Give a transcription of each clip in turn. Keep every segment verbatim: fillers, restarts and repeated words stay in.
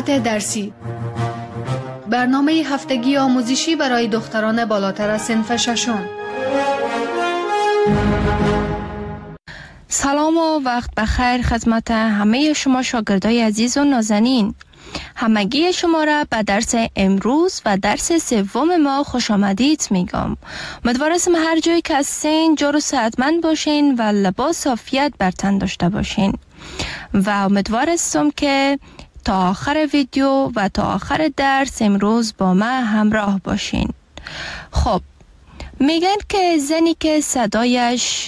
ساعت درسی، برنامه هفتگی آموزشی برای دختران بالاتر از صنف ششم. سلام و وقت بخیر خدمت همه شما شاگردای عزیز و نازنین. همگی شما را به درس امروز و درس سوم ما خوش آمدید میگم. امیدوارم هر جایی که هستین جور و صحتمند باشین و لباس عافیت بر تن داشته باشین و امیدوارم که تا آخر ویدیو و تا آخر درس امروز با من همراه باشین. خب میگن که زنی که صدایش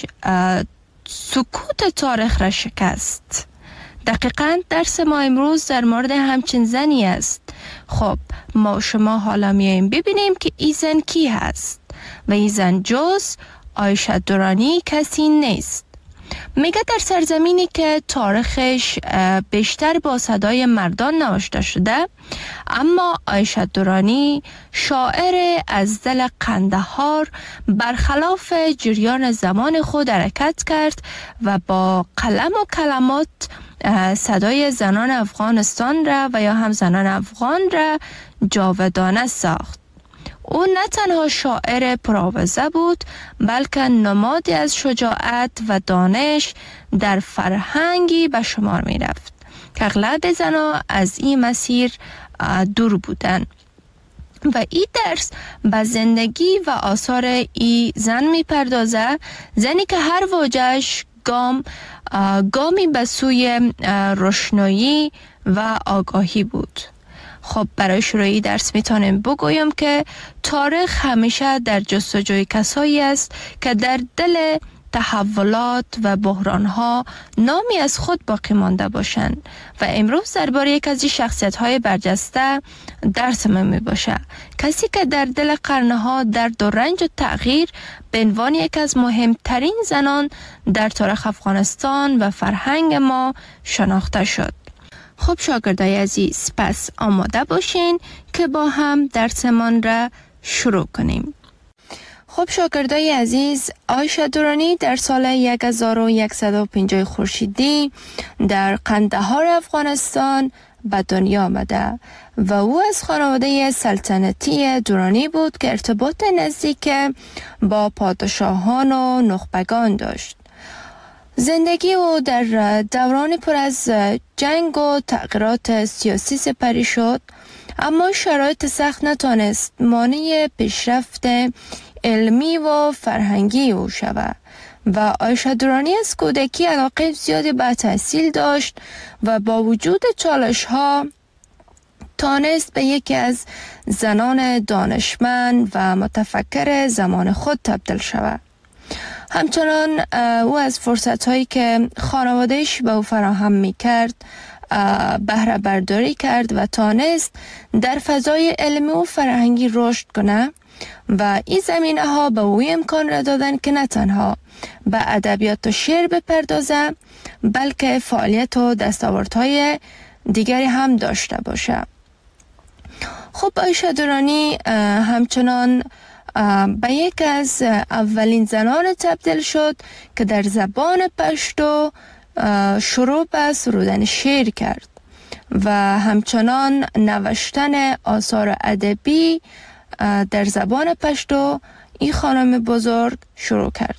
سکوت تاریخ را شکست. دقیقاً درس ما امروز در مورد همچین زنی است. خب ما شما حالا میاییم ببینیم که این زن کی هست و این زن جز عایشه درانی کسی نیست. میگه در سرزمینی که تاریخش بیشتر با صدای مردان نوشته شده، اما عایشه درانی شاعر از دل قندهار برخلاف جریان زمان خود حرکت کرد و با قلم و کلمات صدای زنان افغانستان را و یا هم زنان افغان را جاودانه ساخت. او نه تنها شاعر پرآوازه بود بلکه نمادی از شجاعت و دانش در فرهنگی به شمار می رفت که اغلب زنان از این مسیر دور بودند. و این درس به زندگی و آثار این زن می پردازه، زنی که هر واژه‌اش گام گامی به سوی روشنایی و آگاهی بود. خب برای شروعی درس میتونم بگویم که تاریخ همیشه در جستجوی کسایی است که در دل تحولات و بحرانها نامی از خود باقی مانده باشند و امروز درباره یک از این شخصیت‌های برجسته درس ما می باشه. کسی که در دل قرنها درد و رنج و تغییر به عنوان یک از مهمترین زنان در تاریخ افغانستان و فرهنگ ما شناخته شد. خب شاگردای عزیز، پس آماده باشین که با هم درسمان را شروع کنیم. خب شاگردای عزیز، عایشه درانی در سال هزار و صد و پنجاه خورشیدی در قندهار افغانستان به دنیا آمده و او از خانواده سلطنتی درانی بود که ارتباط نزدیک با پادشاهان و نخبگان داشت. زندگی او در دوران پر از جنگ و تغییرات سیاسی سپری شد، اما شرایط سخت نتوانست مانع پیشرفت علمی و فرهنگی او شود و عایشه درانی از کودکی علاقه زیادی به تحصیل داشت و با وجود چالش ها تانست به یکی از زنان دانشمند و متفکر زمان خود تبدیل شود. همچنان او از فرصت‌هایی که خانواده‌اش به او فراهم می‌کرد بهره برداری کرد و تانست در فضای علمی و فرهنگی رشد کنه و این زمینه‌ها به او امکان را دادن که نه تنها به ادبیات و شعر بپردازه بلکه فعالیت و دستاوردهای دیگری هم داشته باشه. خب عایشه درانی همچنان به یک از اولین زنان تبدیل شد که در زبان پشتو شروع به سرودن شعر کرد و همچنان نوشتن آثار ادبی در زبان پشتو این خانم بزرگ شروع کرد.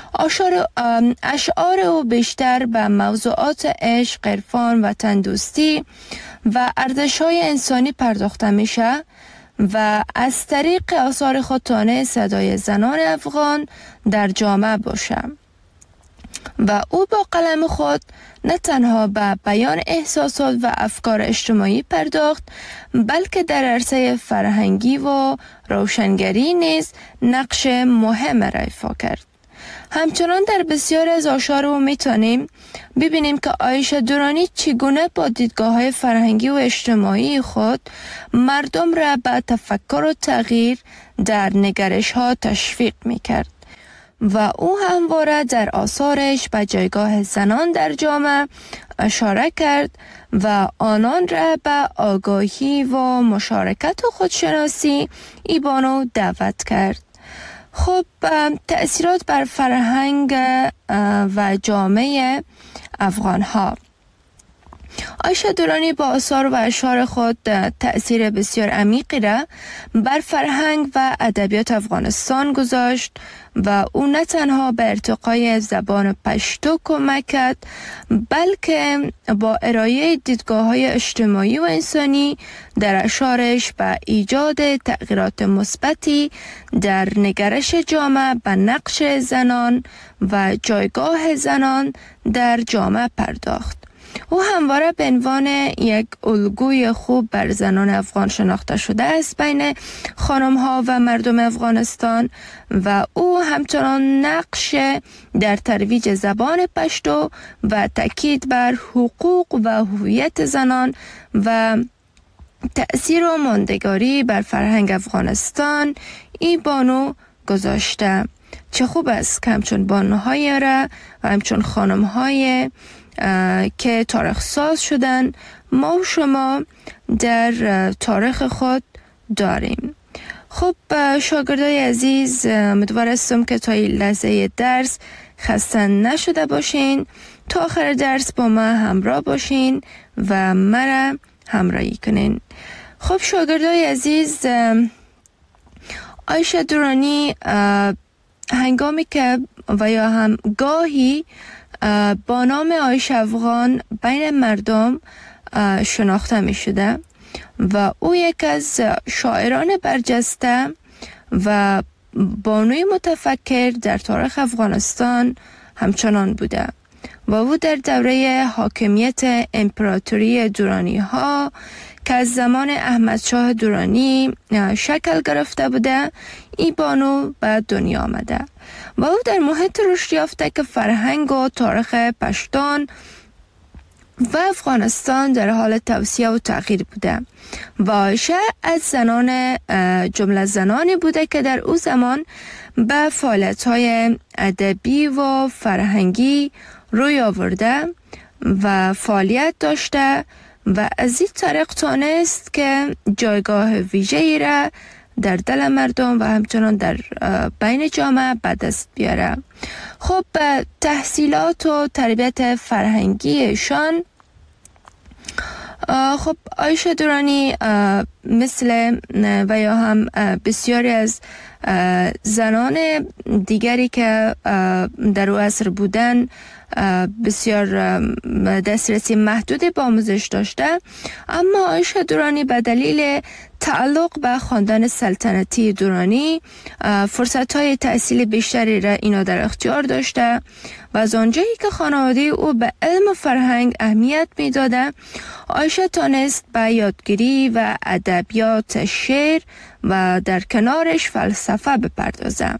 اشعار او بیشتر به موضوعات عشق، عرفان و تندوستی و ارزش‌های انسانی پرداخته میشه و از طریق آثار خود تانست صدای زنان افغان در جامعه باشه و او با قلم خود نه تنها به بیان احساسات و افکار اجتماعی پرداخت بلکه در عرصه فرهنگی و روشنگری نیز نقش مهم را ایفا کرد. همچنان در بسیار از آثار او میتونیم ببینیم که عایشه درانی چگونه با دیدگاه‌های فرهنگی و اجتماعی خود مردم را به تفکر و تغییر در نگرش‌ها تشویق میکرد و او همواره در آثارش به جایگاه زنان در جامعه اشاره کرد و آنان را به آگاهی و مشارکت و خودشناسی ایبانو دعوت کرد. خب تأثیرات بر فرهنگ و جامعه افغان ها. عایشه درانی با آثار و اشعار خود تأثیر بسیار عمیقی را بر فرهنگ و ادبیات افغانستان گذاشت و او نه تنها به ارتقای زبان پشتو کمک کرد، بلکه با ارائه دیدگاه‌های اجتماعی و انسانی در اشعارش به ایجاد تغییرات مثبتی در نگرش جامعه به نقش زنان و جایگاه زنان در جامعه پرداخت. او همواره به عنوان یک الگوی خوب بر زنان افغان شناخته شده است بین خانم‌ها و مردم افغانستان و او همچنان نقش در ترویج زبان پشتو و تاکید بر حقوق و هویت زنان و تأثیر و ماندگاری بر فرهنگ افغانستان ای بانو گذاشته. چه خوب است که همچون بانوهای را و همچون خانم‌های که تاریخ ساز شدن ما و شما در تاریخ خود داریم. خب شاگردای عزیز، امیدوار هستم که تا این لحظه درس خسته نشده باشین، تا آخر درس با ما همراه باشین و مرا همراهی کنین. خب شاگردای عزیز، عایشه درانی هنگامی که و یا هم گاهی با نام عایشه افغان بین مردم شناخته می شده و او یک از شاعران برجسته و بانوی متفکر در تاریخ افغانستان همچنان بوده و او در دوره حاکمیت امپراتوری درانی ها که از زمان احمد شاه درانی شکل گرفته بوده ای بانو به دنیا آمده و او در محیط رشد یافته که فرهنگ و تاریخ پشتون و افغانستان در حال توسعه و تغییر بوده و عایشه از زنان جمله زنانی بوده که در او زمان به فعالیت‌های ادبی و فرهنگی روی آورده و فعالیت داشته و از این طریق تانست که جایگاه ویژه‌ای را در دل مردم و همچنان در بین جامعه به دست بیاره. خب تحصیلات و تربیت فرهنگیشان، خب عایشه درانی مثل و یا هم بسیاری از زنان دیگری که در او عصر بودن بسیار دسترسی محدودی به آموزش داشته، اما عایشه درانی به دلیل تعلق به خاندان سلطنتی درانی فرصت‌های تحصیل بیشتری را اینا در اختیار داشته و از آنجایی که خانواده او به علم و فرهنگ اهمیت می‌داده، عایشه تانست به یادگیری و ادبیات شعر و در کنارش فلسفه بپردازه.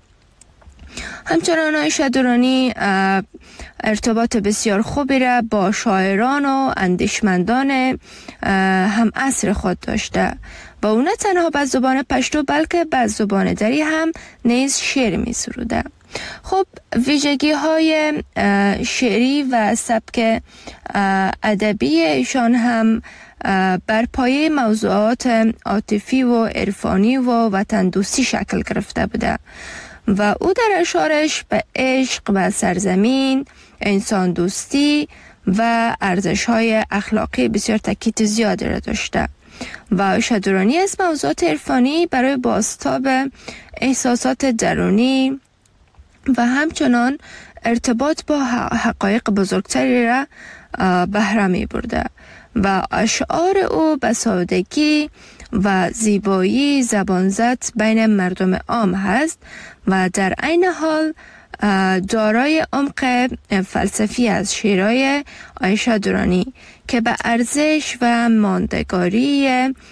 همچنان عایشه درانی ارتباط بسیار خوبی را با شاعران و اندیشمندان هم عصر خود داشته و او نه تنها به زبان پشتو بلکه به زبان دری هم نیز شعر می سروده. خب ویژگی های شعری و سبک ادبی ایشان هم بر پایه موضوعات عاطفی و عرفانی و وطن دوستی شکل گرفته بوده و او در اشعارش به عشق و سرزمین، انسان دوستی و ارزش‌های اخلاقی بسیار تاکید زیادی را داشته و عایشه درانی از موضوعات عرفانی برای بازتاب احساسات درونی و همچنان ارتباط با حقایق بزرگتری را بهره می برده و اشعار او به سادگی و زیبایی زبانزد بین مردم عام هست و در عین حال دارای عمق فلسفی از شعرهای عایشه درانی که به ارزش و ماندگاری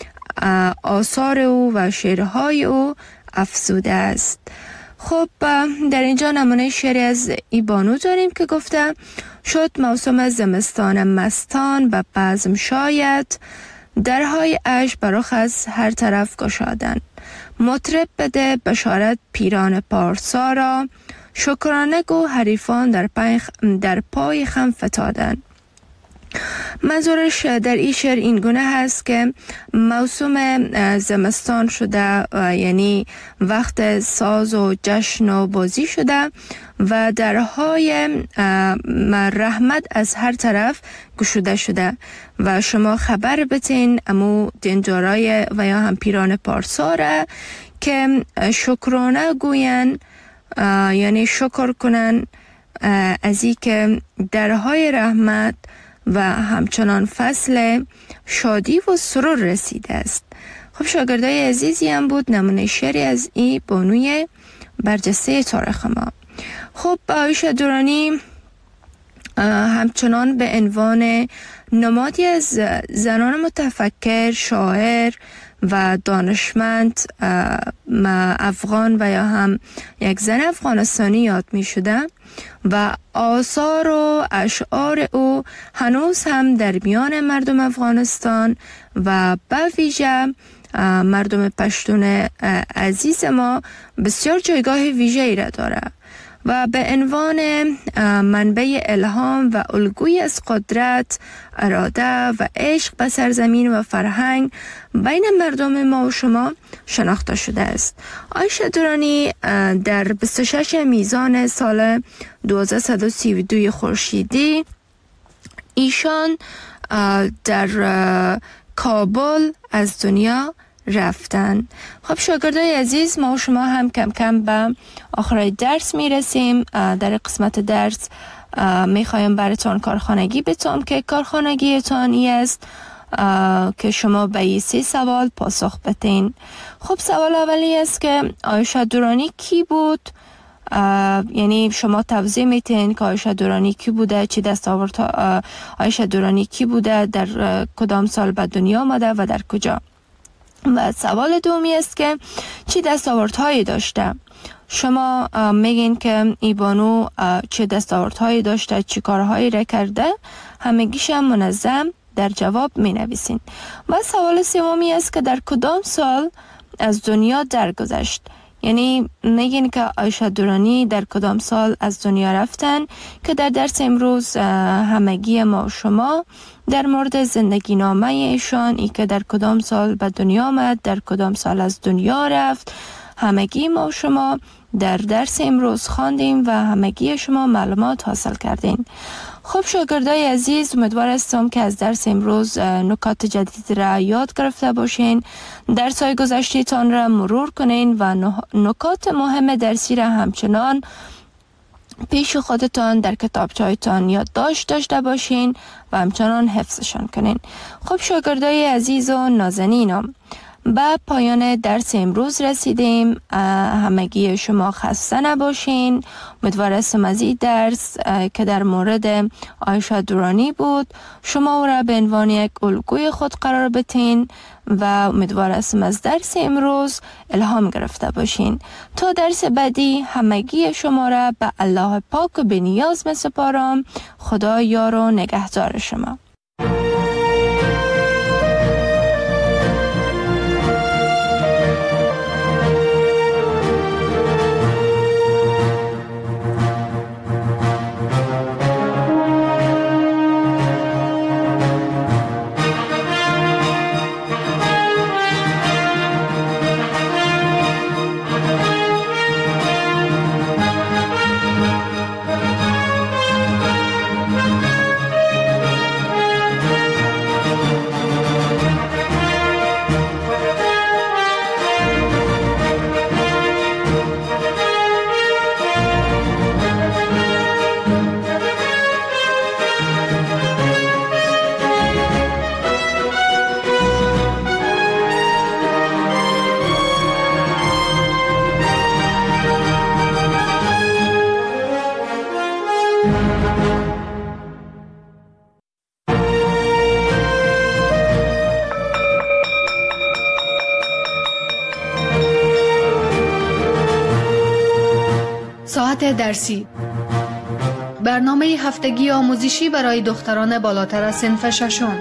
آثار او و شعرهای او افزوده است. خب در اینجا نمونه شعری از ای بانو داریم که گفته: شد موسم زمستان مستان و بزم شاید، درهای عشق برخ از هر طرف گشادن. مطرب بده بشارت پیران پارسا را، شکرانه گو حریفان در پای, در پای خم فتادن. منظورش در این شعر این گونه هست که موسم زمستان شده، یعنی وقت ساز و جشن و بازی شده و درهای رحمت از هر طرف گشوده شده و شما خبر بتین امو دینجارای و یا هم پیران پارسا که شکرانه گوین، یعنی شکر کنن از این که درهای رحمت و همچنان فصل شادی و سرور رسیده است. خب شاگردای عزیزی هم بود نمونه شعری از این بانوی برجسته تاریخ ما. خب عایشه درانی همچنان به عنوان نمادی از زنان متفکر، شاعر و دانشمند افغان و یا هم یک زن افغانستانی یاد می شده و آثار و اشعار او هنوز هم در میان مردم افغانستان و به ویژه مردم پشتون عزیز ما بسیار جایگاه ویژه‌ای را داره و به عنوان منبع الهام و الگوی از قدرت، اراده و عشق به سرزمین و فرهنگ بین مردم ما و شما شناخته شده است. عایشه درانی در بیست و شش میزان سال دو هزار و سی و دو خورشیدی ایشان در کابل از دنیا رفتن. خب شاگردای عزیز، ما و شما هم کم کم به آخرای درس میرسیم. در قسمت درس میخوایم براتون کارخانگی بتونم که کارخانگیتان ای است که شما به این سه سوال پاسخ بدین. خب سوال اولی است که عایشه درانی کی بود؟ یعنی شما توضیح میتین که عایشه درانی کی بوده، چی دستاورد عایشه درانی کی بوده، در کدام سال به دنیا آمده و در کجا. و سوال دومی است که چی دستاوردهایی داشته؟ شما میگین که ای بانو چه دستاوردهایی داشته، چی کارهایی را کرده، همگیش هم منظم در جواب می نویسین. و سوال سومی است که در کدام سال از دنیا درگذشت؟ یعنی میگین که عایشه درانی در کدام سال از دنیا رفتن که در درس امروز همگی ما و شما در مورد زندگی نامه ایشان، ای که در کدام سال به دنیا آمد، در کدام سال از دنیا رفت، همگی ما و شما در درس امروز خواندیم و همگی شما معلومات حاصل کردین. خب شاگردای عزیز، امیدوار هستم که از درس امروز نکات جدید را یاد گرفته باشین، درس های گذشته تان را مرور کنین و نکات مهم درسی را همچنان پیش خودتان در کتابچه‌تان یادداشت داشته باشین و همچنان حفظشان کنین. خب شاگردای عزیز و نازنینم، به پایان درس امروز رسیدیم. همگی شما خسته نباشین. امیدوار هستم از این درس که در مورد عایشه درانی بود شما او را به عنوان یک الگوی خود قرار بدین و امیدوار هستم از درس امروز الهام گرفته باشین. تا درس بعدی همگی شما را به الله پاک و به نیاز می‌سپارم. خدا یار و نگهدار شما. ساعت درسی، برنامه هفتگی آموزشی برای دختران بالاتر از صنف ششم.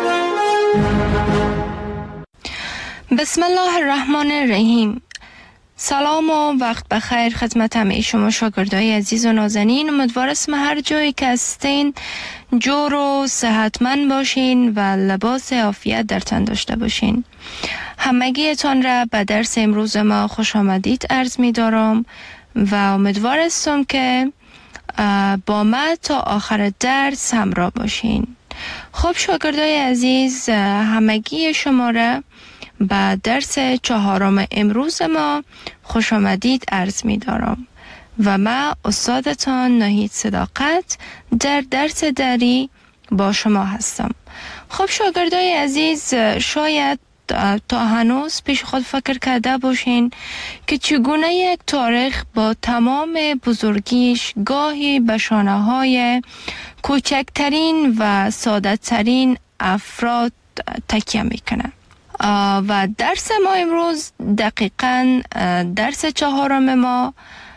بسم الله الرحمن الرحیم. سلام و وقت بخیر خدمت همه شما شاگردای عزیز و نازنین. امیدوارم هر جایی که هستین جور و صحتمند باشین و لباس عافیت در تن داشته باشین. همگیتان را به درس امروز ما خوش آمدید عرض می دارم و امیدوارم که با ما تا آخر درس همراه باشین. خب شاگردای عزیز، همگی شما را به درس چهارم امروز ما خوش آمدید عرض می دارم و من استادتان ناهید صداقت در درس دری با شما هستم. خب شاگردای عزیز، شاید تا هنوز پیش خود فکر کرده باشین که چگونه یک تاریخ با تمام بزرگیش گاهی به شانه های کوچکترین و ساده ترین افراد تکیه میکنه. و درس ما امروز دقیقاً درس چهارم ما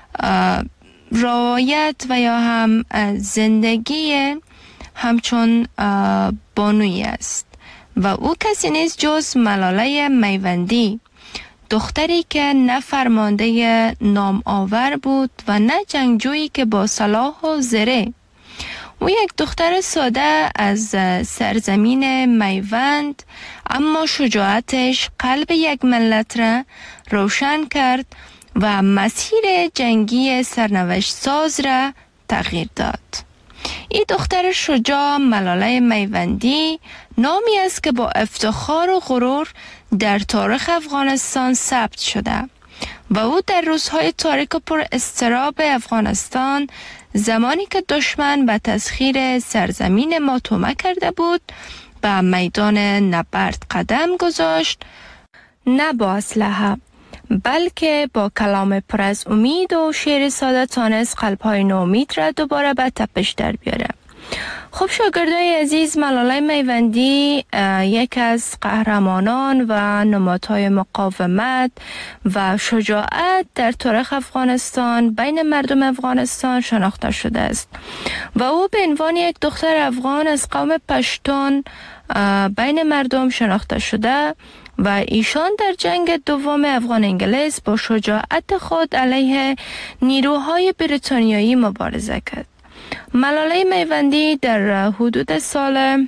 روایت و یا هم زندگی همچون بانویی است و او کسی نیست جز ملاله میوندی، دختری که نه فرمانده نام آور بود و نه جنگجویی که با سلاح و زره. او یک دختر ساده از سرزمین میوند، اما شجاعتش قلب یک ملت را روشن کرد و مسیر جنگی سرنوشت ساز را تغییر داد. این دختر شجاع ملاله میوندی نامی است که با افتخار و غرور در تاریخ افغانستان ثبت شده و او در روزهای تاریک و پر اضطراب افغانستان، زمانی که دشمن به تسخیر سرزمین ما طمع کرده بود، به میدان نبرد قدم گذاشت، نه با اسلحه بلکه با کلام پر از امید و شعر ساده تانست قلب‌های نومید را دوباره به تپش در بیاره. خب شاگردای عزیز، ملاله میوندی یک از قهرمانان و نمادهای مقاومت و شجاعت در تاریخ افغانستان بین مردم افغانستان شناخته شده است و او به عنوان یک دختر افغان از قوم پشتون بین مردم شناخته شده و ایشان در جنگ دوم افغان انگلیس با شجاعت خود علیه نیروهای بریتانیایی مبارزه کرد. ملاله میوندی در حدود سال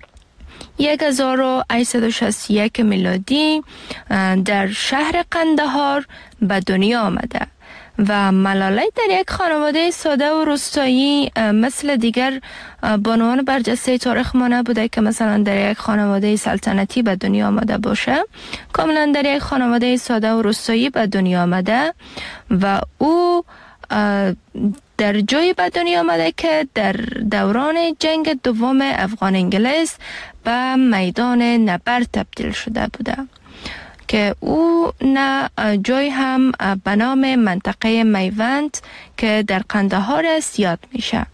هزار و هشتصد و شصت و یک میلادی در شهر قندهار به دنیا آمده و ملاله در یک خانواده ساده و روستایی مثل دیگر بانوان برجسته تاریخ ما نبوده که مثلا در یک خانواده سلطنتی به دنیا آمده باشه. کاملا در یک خانواده ساده و روستایی به دنیا آمده و او در جایی به دنیا آمده که در دوران جنگ دوم افغان انگلیس به میدان نبرد تبدیل شده بوده که او نه جای هم به نام منطقه میوند که در قندهار است یاد میشه.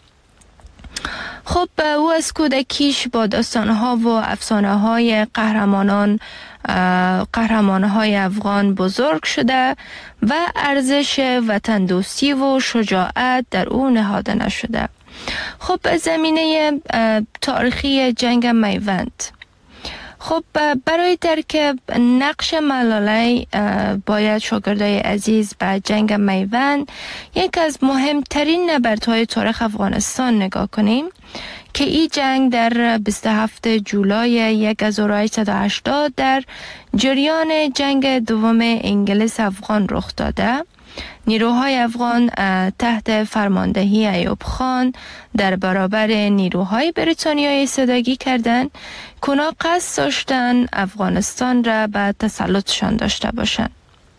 خب او از کودکیش با داستانها و افسانه های قهرمانان قهرمانهای افغان بزرگ شده و ارزش وطن دوستی و شجاعت در او نهاده نشده. خب زمینه تاریخی جنگ میوند. خب برای درک نقش ملاله باید شاگردای عزیز به جنگ میوند، یک از مهمترین نبردهای تاریخ افغانستان نگاه کنیم که این جنگ در بیست و هفتم جولای هزار و هشتصد و هشتاد در جریان جنگ دوم انگلیس افغان رخ داده. نیروهای افغان تحت فرماندهی ایوب خان در برابر نیروهای بریتانیایی ایستادگی کردند که اونا قصد داشتن افغانستان را به تسلطشان داشته باشند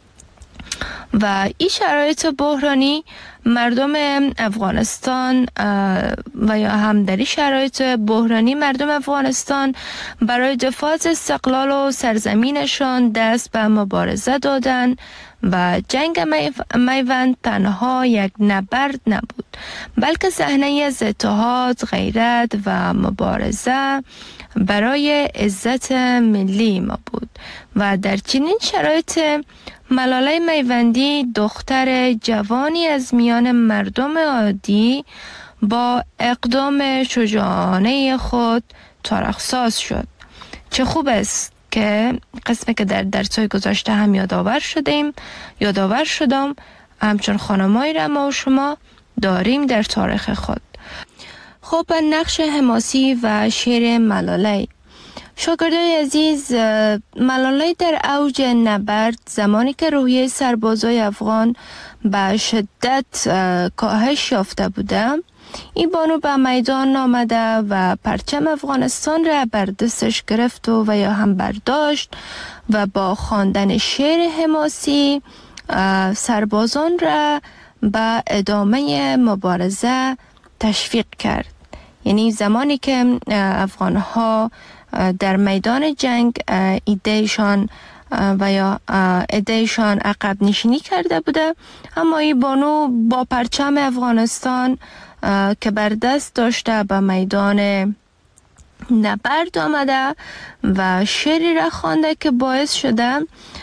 و این شرایط بحرانی مردم افغانستان و یا هم در این شرایط بحرانی مردم افغانستان برای دفاع از استقلال و سرزمینشان دست به مبارزه دادند و جنگ میوند تنها یک نبرد نبود بلکه صحنه از اتحاد، غیرت و مبارزه برای عزت ملی ما بود و در چنین شرایط ملاله میوندی دختر جوانی از میان مردم عادی با اقدام شجاعانه خود تاریخ ساز شد. چه خوب است که قسمی که در درس‌های گذشته هم یادآور شدیم یادآور شدم همچون خانمایی را ما و شما داریم در تاریخ خود. خب نقش حماسی و شعر ملاله. شاگردای عزیز، ملاله در اوج نبرد زمانی که روحیه سربازای افغان به شدت کاهش یافته بوده، این بانو به میدان آمده و پرچم افغانستان را بر دستش گرفت و, و یا هم برداشت و با خواندن شعر حماسی سربازان را به ادامه مبارزه تشویق کرد. یعنی زمانی که افغان ها در میدان جنگ ایدهشان و یا ایدهشان عقب نشینی کرده بوده، اما این بانو با پرچم افغانستان که بر دست داشته به میدان نبرد آمده و شعری را خوانده که باعث شده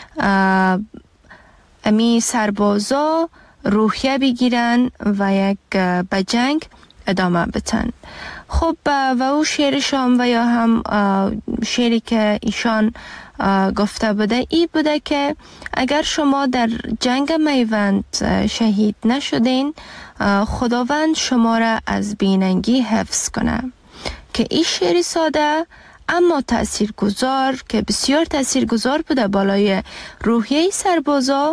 امی سربازا روحیه بگیرن و یک به جنگ ادامه بتن. خب و او شعرشان و یا هم شعری که ایشان گفته بوده ای بوده که اگر شما در جنگ میوند شهید نشدین، خداوند شما را از بیننگی حفظ کنه. که این شعری ساده اما تاثیرگذار که بسیار تاثیرگذار بوده بالای روحیه سربازا،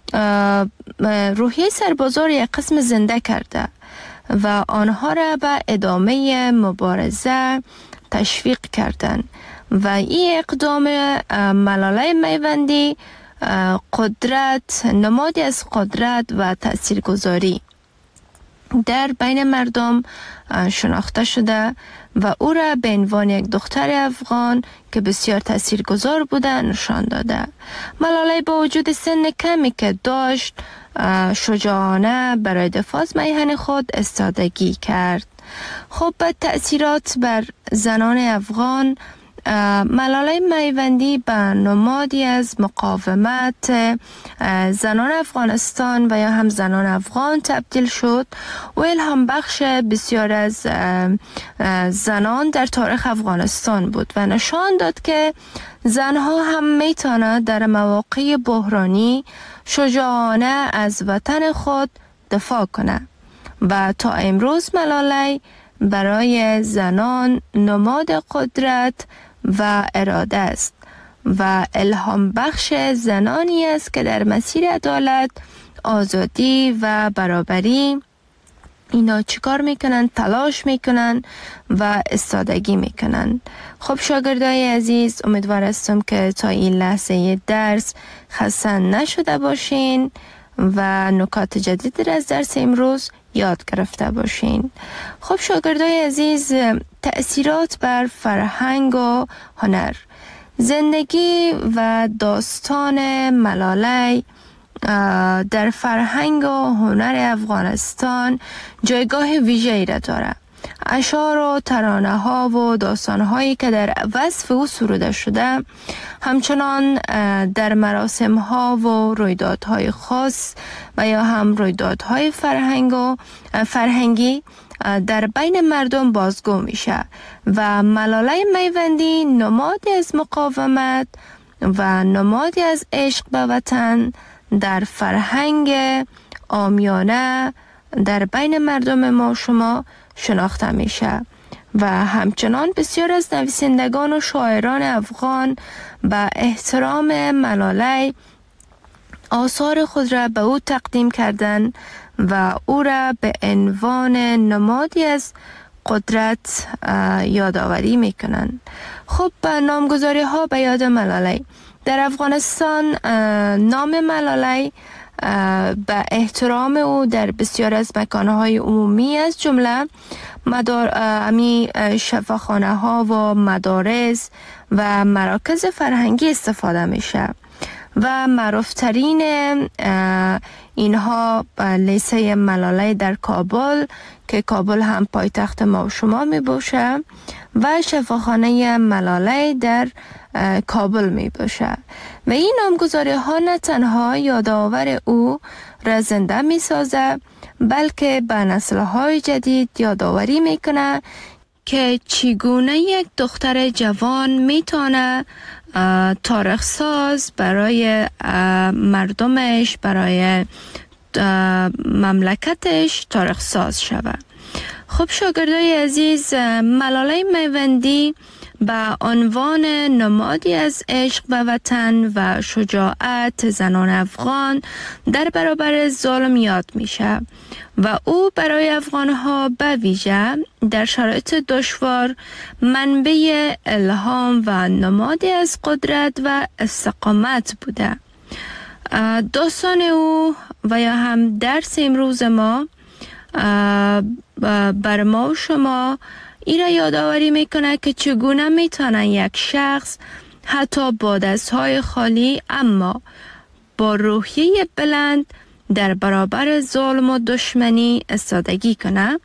روحیه سربازا را یک قسم زنده کرده و آنها را به ادامه مبارزه تشویق کردند و این اقدام ملاله میوندی قدرت، نمادی از قدرت و تاثیرگذاری در بین مردم شناخته شده و او را به عنوان یک دختر افغان که بسیار تاثیرگذار بوده نشان داده. ملاله با وجود سن کمی که داشت، شجاعانه برای دفاع از میهن خود استادگی کرد. خب به تأثیرات بر زنان افغان، ملاله میوندی به نمادی از مقاومت زنان افغانستان و یا هم زنان افغان تبدیل شد و الهام بخش بسیار از زنان در تاریخ افغانستان بود و نشان داد که زنها هم میتونه در مواقع بحرانی شجاعانه از وطن خود دفاع کنه و تا امروز ملاله برای زنان نماد قدرت و اراده است و الهام بخش زنانی است که در مسیر عدالت، آزادی و برابری اینا چیکار میکنن؟ تلاش میکنن و استادگی میکنن. خب شاگردای عزیز، امیدوار هستم که تا این لحظه درس خسته نشده باشین و نکات جدید از درس امروز یاد گرفته باشین. خب شاگردای عزیز، تأثیرات بر فرهنگ و هنر. زندگی و داستان ملاله در فرهنگ و هنر افغانستان جایگاه ویژه‌ای را دارد. اشعار و ترانه ها و داستان هایی که در وصف او سروده شده همچنان در مراسم ها و رویدادهای خاص و یا هم رویدادهای فرهنگ و فرهنگی در بین مردم بازگو میشه و ملاله میوندی نمادی از مقاومت و نمادی از عشق به وطن در فرهنگ عامیانه در بین مردم ما شما شناخته میشه و همچنان بسیار از نویسندگان و شاعران افغان به احترام ملاله آثار خود را به او تقدیم کردند و او را به عنوان نمادی از قدرت یادآوری میکنند. خب نامگذاری ها به یاد ملاله. در افغانستان نام ملاله به احترام او در بسیار از مکانهای عمومی از جمله مدار امی شفاخانه ها و مدارس و مراکز فرهنگی استفاده میشه و معروفترین اینها لیسه ملاله در کابل که کابل هم پایتخت ما و شما می باشه و شفاخانه ملاله در کابل می باشه و این نامگذاری ها نه تنها یادآور او را زنده می سازه بلکه به نسل های جدید یادآوری می کنه که چگونه یک دختر جوان می تونه تاریخ ساز برای مردمش، برای مملکتش تاریخ ساز شود. خب شاگردای عزیز، ملاله میوندی به عنوان نمادی از عشق به وطن و شجاعت زنان افغان در برابر ظلم یاد میشه و او برای افغانها به ویژه در شرایط دشوار منبع الهام و نمادی از قدرت و استقامت بوده. داستان او و یا هم درس امروز ما بر ما و شما ای را یادآوری میکنه که چگونه میتونه یک شخص حتی با دستهای خالی اما با روحیه بلند در برابر ظلم و دشمنی ایستادگی کنه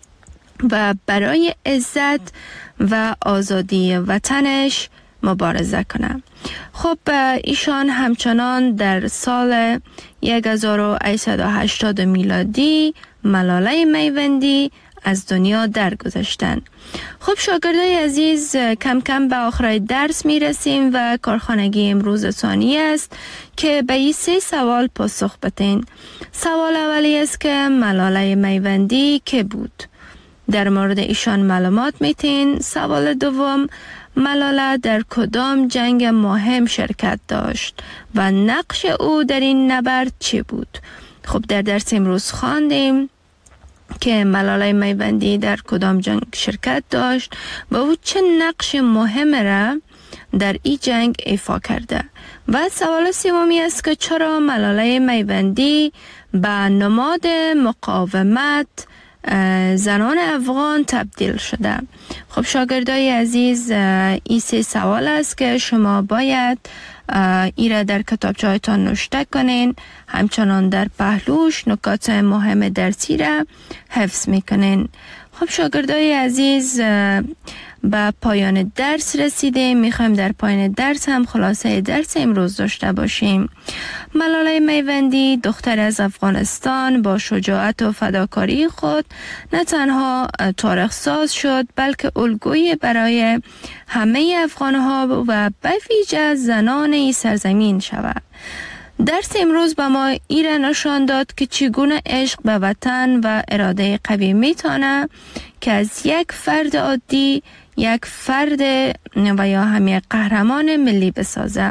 و برای عزت و آزادی وطنش مبارزه کنه. خب ایشان همچنان در سال هزار و هشتصد و هشتاد میلادی ملاله میوندی از دنیا درگذشتند. خب شاگردای عزیز، کم کم به آخر درس می رسیم و کارخانگی امروز ثانی است که به این سه سوال پاسخ بدین. سوال اولی است که ملاله میوندی که بود؟ در مورد ایشان معلومات میتین. سوال دوم، ملاله در کدام جنگ مهم شرکت داشت و نقش او در این نبرد چی بود؟ خب در درس امروز خواندیم که ملاله میوندی در کدام جنگ شرکت داشت و او چه نقش مهم را در این جنگ ایفا کرده. و سوال سومی است که چرا ملاله میوندی به نماد مقاومت زنان افغان تبدیل شده؟ خب شاگردای عزیز، این سه سوال است که شما باید ایره در کتابچه هایتان نوشته کنین، همچنان در پهلوش نکات مهم درسی را حفظ میکنین. خب شاگردای عزیز، به پایان درس رسیده. میخوایم در پایان درس هم خلاصه درس امروز داشته باشیم. ملاله میوندی دختر از افغانستان با شجاعت و فداکاری خود نه تنها تاریخ ساز شد بلکه الگویی برای همه افغانها و به ویژه زنان این سرزمین شود. درس امروز به ما ایره نشان داد که چگونه عشق به وطن و اراده قوی میتونه که از یک فرد عادی یک فرد و یا هم یک قهرمان ملی بسازه.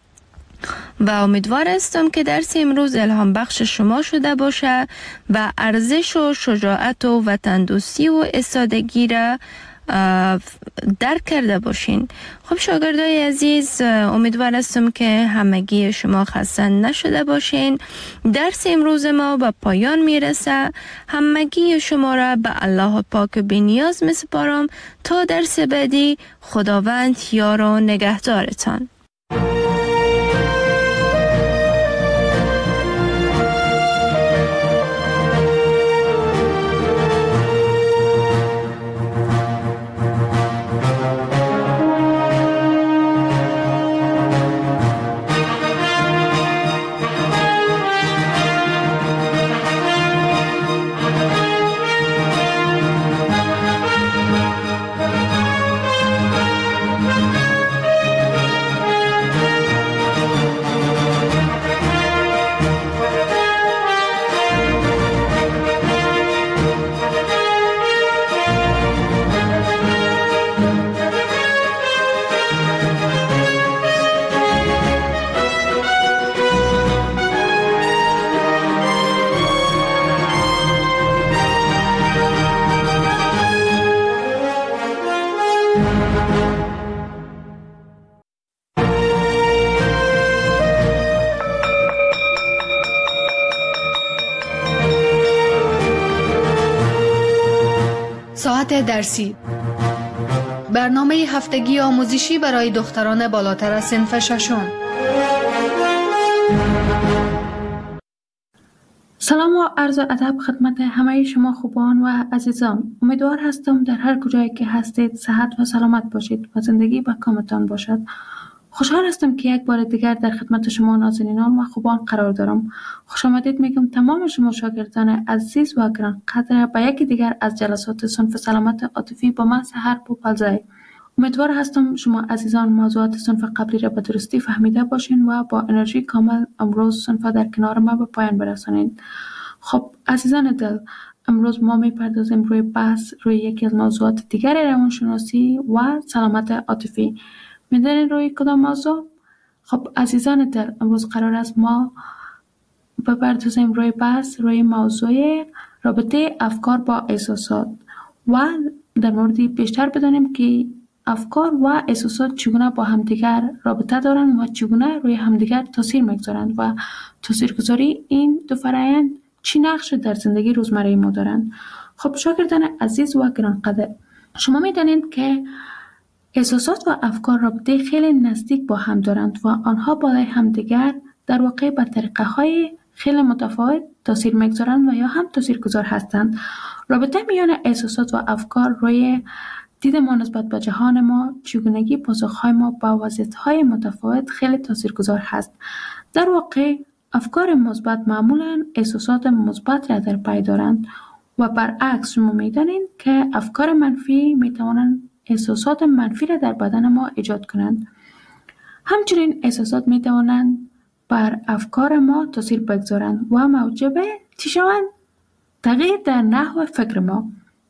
و امیدوار هستم که درس امروز الهام بخش شما شده باشه و ارزش و شجاعت و وطن دوستی و ایستادگی را درک کرده باشین. خب شاگردای عزیز، امیدوار هستم که همگی شما خسته نشده باشین. درس امروز ما به پایان میرسه. همگی شما را به الله پاک بی‌نیاز میسپارم تا درس بعدی. خداوند یار و نگهدارتان. ساعت درسی، برنامه هفتگی آموزشی برای دختران بالاتر از صنف ششم. سلام و عرض ادب خدمت همه شما خوبان و عزیزان. امیدوار هستم در هر کجایی که هستید صحت و سلامت باشید و زندگی به کامتان باشد. خوشحال هستم که یک بار دیگر در خدمت شما نازنینان و خوبان قرار دارم. خوش آمدید میگم تمام شما شاگردان عزیز و گرانقدر به یکی دیگر از جلسات صنف سلامت عاطفی با من سحر بوپلزای. امیدوار هستم شما عزیزان موضوعات صنف قبلی را به درستی فهمیده باشین و با انرژی کامل امروز صنف در کنار ما به پایان برسانید. خب عزیزان دل، امروز ما میپردازیم روی بحث روی یکی از موضوعات دیگر روانشناسی و سلامت عاطفی. میدونین روی کدام موضوع؟ خب عزیزان دل، امروز قرار است ما بپردازیم روی بحث روی موضوع رابطه افکار با احساسات و در موردی بیشتر بدانیم که افکار و احساسات چگونه با همدیگر رابطه دارند و چگونه روی همدیگر تاثیر میگذارند و تاثیرگذاری این دو فرآیند چی نقش در زندگی روزمره ما دارند. خب شاگردان عزیز و گرانقدر، شما میدانید که احساسات و افکار رابطه خیلی نزدیک با هم دارند و آنها بالای همدیگر در واقع به طریقه های خیلی متفاوت تاثیر میگذارند و یا هم تاثیرگذار هستند. رابطه میان احساسات و افکار روی دید ما نسبت به جهان ما، چگونگی پاسخهای ما با وضعیت‌های متفاوت خیلی تاثیرگذار هست. در واقع افکار مثبت معمولاً احساسات مثبت را در پی دارند و برعکس شما می‌دانید که افکار منفی می‌توانند احساسات منفی را در بدن ما ایجاد کنند. همچنین احساسات می‌توانند بر افکار ما تاثیر بگذارند و موجب چی شوند؟ تغییر در نحو فکر ما.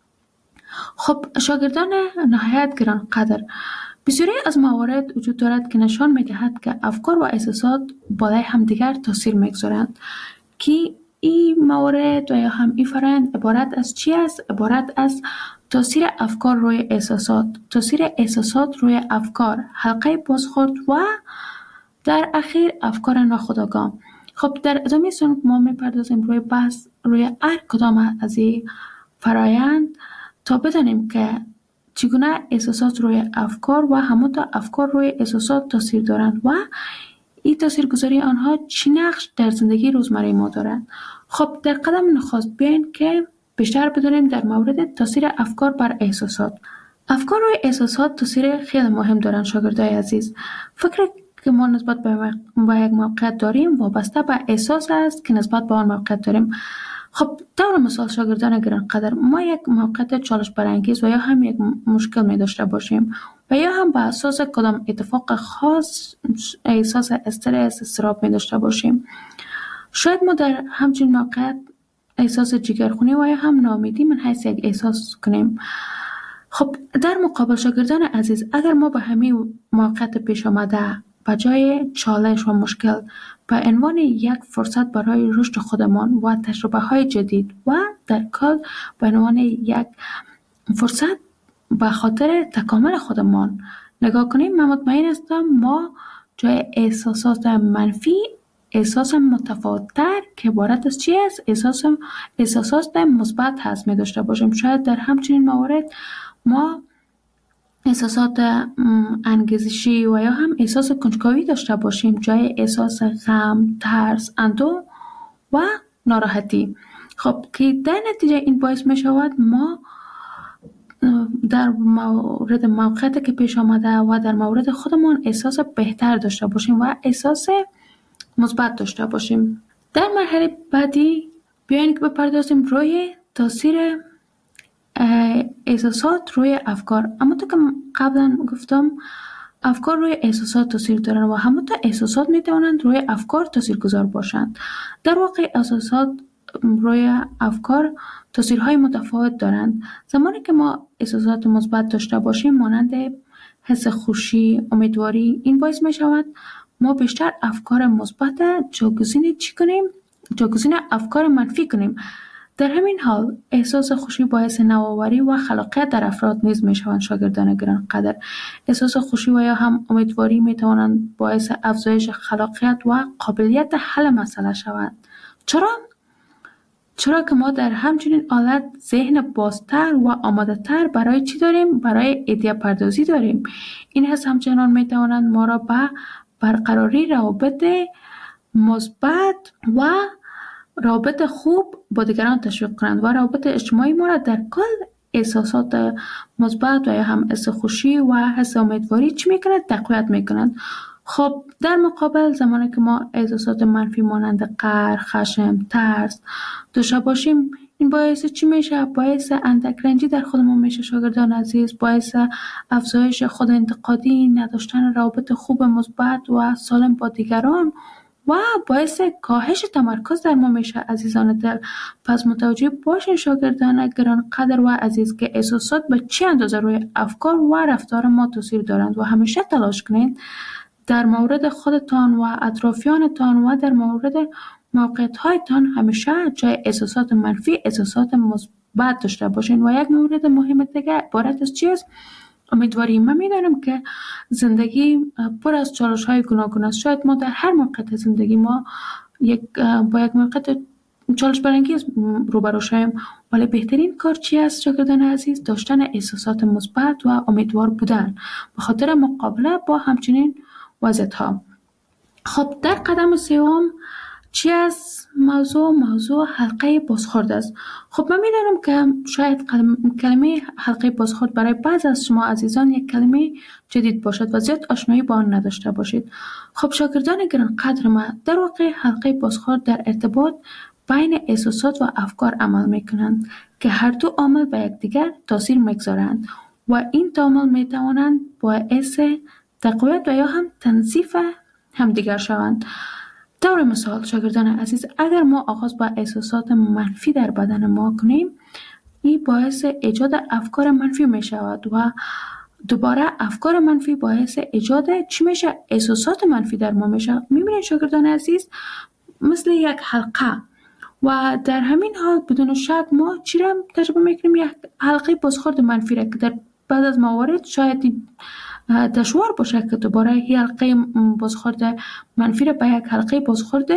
خب شاگردان نهایت گرانقدر، بسیاری از موارد وجود دارد که نشان می‌دهد که افکار و احساسات بالای همدیگر تاثیر می‌گذارند که این موارد و یا هم این فرآیند عبارت از چی است؟ عبارت از تاثیر افکار روی احساسات، تاثیر احساسات روی افکار، حلقه بازخورد و در اخیر افکار ناخودآگاه. خب در ادامه صنف ما می‌پردازیم روی بحث روی هر کدام از این فرآیند تا بدانیم که چگونه احساسات روی افکار و همانطور افکار روی احساسات تاثیر دارند و این تاثیرگذاری آنها چی نقش در زندگی روزمره ما دارند. خب در قدم نخست بیاین که بیشتر بدونیم در مورد تاثیر افکار بر احساسات. افکار روی احساسات تاثیر خیلی مهم دارند شاگردای عزیز. فکر که ما نسبت به یک موقعیت داریم وابسته به احساس است که نسبت به آن موقعیت داریم. خب طور مثال شاگردان گرانقدر، ما یک موقعیت چالش برانگیز و یا هم یک مشکل می داشته باشیم و یا هم به اساس کدام اتفاق خاص احساس استرس، اضطراب می داشته باشیم. شاید ما در همچین موقعیت احساس جگرخونی و یا هم ناامیدی من حیث یک احساس کنیم. خب در مقابل شاگردان عزیز، اگر ما به همین موقعیت پیش آمده بجای چالش و مشکل به عنوان یک فرصت برای رشد خودمان و تجربه های جدید و در کل به عنوان یک فرصت به خاطر تکامل خودمان نگاه کنیم، من مطمئن هستم ما جای احساسات منفی احساس متفاوت‌تر که عبارت از چی است؟ احساس احساسات مثبت هست می داشته باشیم. شاید در همچنین موارد ما احساسات انگیزشی و یا هم احساس کنجکاوی داشته باشیم جای احساس غم، ترس، اندوه و ناراحتی. خب که در نتیجه این باعث می شود ما در مورد موقعیتی که پیش آمده و در مورد خودمون احساس بهتر داشته باشیم و احساس مثبت داشته باشیم. در مرحله بعدی بیاین که بپردازیم روی تاثیر احساسات روی افکار. اما تو که قبلا گفتم افکار روی احساسات تاثیر دارن و همونطور احساسات میتوانند روی افکار تاثیرگذار باشند. در واقع احساسات روی افکار تاثیرهای متفاوت دارند. زمانی که ما احساسات مثبت داشته باشیم مانند حس خوشی، امیدواری، این باعث می شود ما بیشتر افکار مثبت جاگزین چی کنیم؟ جاگزین افکار منفی کنیم. در همین حال احساس خوشی باعث نوآوری و خلاقیت در افراد نیز می شوند شاگردان گرانقدر. احساس خوشی و یا هم امیدواری می توانند باعث افزایش خلاقیت و قابلیت حل مسئله شوند. چرا؟ چرا که ما در همچنین حالت ذهن بازتر و آماده تر برای چی داریم؟ برای ایده پردازی داریم. این حس همچنان می توانند ما را به برقراری روابط مثبت و روابط خوب با دیگران تشویق کنند و روابط اجتماعی ما را در کل احساسات مثبت و یا هم حس خوشی و حس امیدواری چی میکنند؟ تقویت میکنند. خب در مقابل زمانی که ما احساسات منفی مانند قهر، خشم، ترس داشته باشیم، این باعث چی میشه؟ باعث اندک رنجی در خود ما میشه شاگردان عزیز، باعث افزایش خود انتقادی، نداشتن روابط خوب مثبت و سالم با دیگران و باعث کاهش تمرکز در ما میشه عزیزان دل. پس متوجه باشین شاگردان گران قدر و عزیز که احساسات به چه اندازه روی افکار و رفتار ما تاثیر دارند و همیشه تلاش کنید در مورد خودتان و اطرافیانتان و در مورد موقعیت هایتان همیشه جای احساسات منفی احساسات مثبت داشته باشین. و یک مورد مهم دیگه عبارت از چیست؟ امیدواریم. من میدانم که زندگی پر از چالش های گوناگون است. شاید ما در هر موقعیت زندگی ما یک با یک موقعیت چالش برانگیز روبرو شویم، ولی بهترین کار چی است شاگردان عزیز؟ داشتن احساسات مثبت و امیدوار بودن به خاطر مقابله با همچنین وضعیت ها. خب در قدم سوم چی از موضوع موضوع حلقه بازخورد است. خب من میدانم که شاید کلمه حلقه بازخورد برای بعض از شما عزیزان یک کلمه جدید باشد و زیاد آشنایی با آن نداشته باشید. خب شاگردان گران قدر ما، در واقع حلقه بازخورد در ارتباط بین احساسات و افکار عمل میکنند که هر دو عامل به یکدیگر تاثیر میگذارند و این دو عامل میتوانند باعث تقویت و یا هم تنظیف همدیگر شوند. طور مثال شاگردان عزیز، اگر ما آغاز با احساسات منفی در بدن ما کنیم، این باعث ایجاد افکار منفی می شود و دوباره افکار منفی باعث ایجاد چی میشه؟ احساسات منفی در ما میشه. میبینید شاگردان عزیز مثل یک حلقه و در همین حال بدون شک ما چی را تجربه میکنیم؟ یک حلقه بازخورد منفی را که در بعض از موارد شاید دشوار باشه که دوباره این حلقه بازخورد منفی را به یک حلقه بازخورد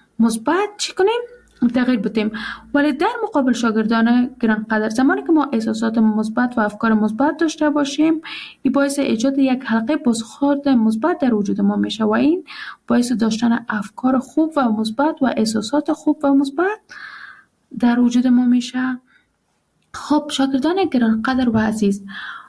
مثبت چی کنیم؟ تغییر بدیم. ولی در مقابل شاگردان گران قدر، زمانی که ما احساسات مثبت و افکار مثبت داشته باشیم، این باعث ایجاد یک حلقه بازخورد مثبت در وجود ما میشه و این باعث داشتن افکار خوب و مثبت و احساسات خوب و مثبت در وجود ما میشه. خب شاگردان گران قدر و عزیز،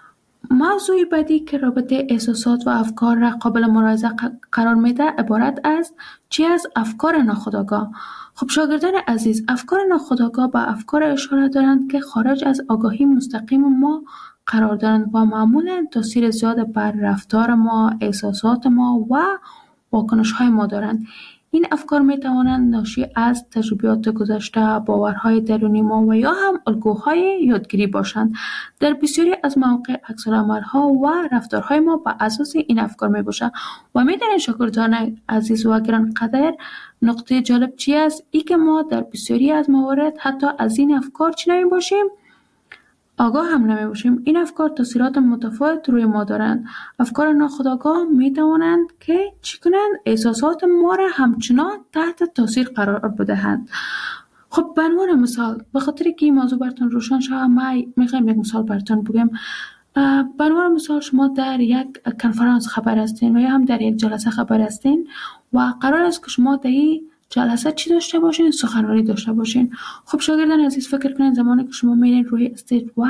موضوع بعدی که رابطه احساسات و افکار را قابل ملاحظه قرار میده عبارت از چی از افکار ناخودآگاه. خب شاگردان عزیز، افکار ناخودآگاه به افکار اشاره دارند که خارج از آگاهی مستقیم ما قرار دارند و معمولا تاثیر زیاد بر رفتار ما، احساسات ما و واکنش های ما دارند. این افکار می توانند ناشی از تجربیات گذشته، باورهای درونی ما و یا هم الگوهای یادگیری باشند. در بسیاری از مواقع عکس‌العمل‌ها و رفتارهای ما بر اساس این افکار می باشند. و می دانید شاگردان عزیز و گران قدر، نقطه جالب چی است؟ ای که ما در بسیاری از موارد حتی از این افکار چی نمی باشیم؟ آگاه هم نمی باشیم. این افکار تاثیرات متفاوت روی ما دارند. افکار ناخودآگاه می توانند که چی کنند؟ احساسات ما را همچنان تحت تاثیر قرار بدهند. خب به عنوان مثال، به خاطر که این موضوع براتون روشن شد، ما میخوایم یک مثال براتون بگم. به عنوان مثال شما در یک کنفرانس خبر هستین و یا هم در یک جلسه خبر هستین و قرار است که شما در این جلسه چی داشته باشین؟ سخنرانی داشته باشین. خب شاگردان عزیز فکر کنین زمانی که شما میرین روی استیج و